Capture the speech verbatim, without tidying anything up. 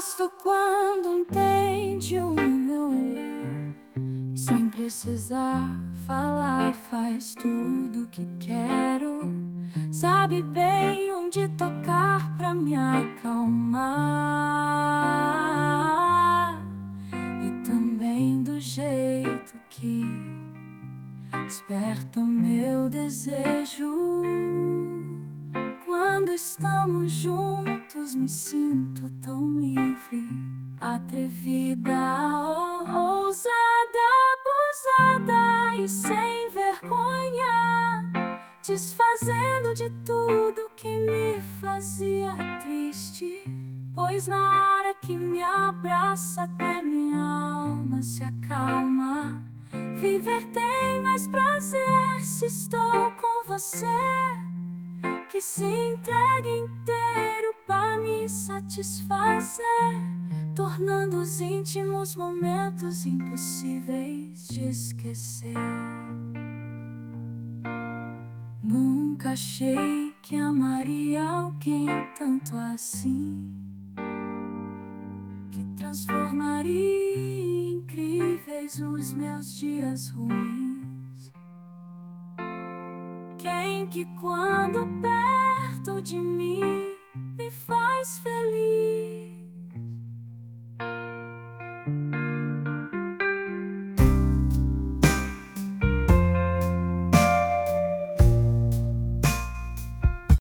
gosto quando entende o meu erro, sem precisar falar, faz tudo que quero. Sabe bem onde tocar pra me acalmar, e também do jeito que desperta o meu desejo. Quando estamos juntos me sinto tão livre, atrevida, oh, ousada, abusada e sem vergonha, desfazendo de tudo que me fazia triste. Pois na hora que me abraça até minha alma se acalma. Viver tem mais prazer se estou com você, que se entrega inteiro pra me satisfazer, tornando os íntimos momentos impossíveis de esquecer. Nunca achei que amaria alguém tanto assim, que transformaria em incríveis os meus dias ruins. Quem que quando perto de mim me faz feliz.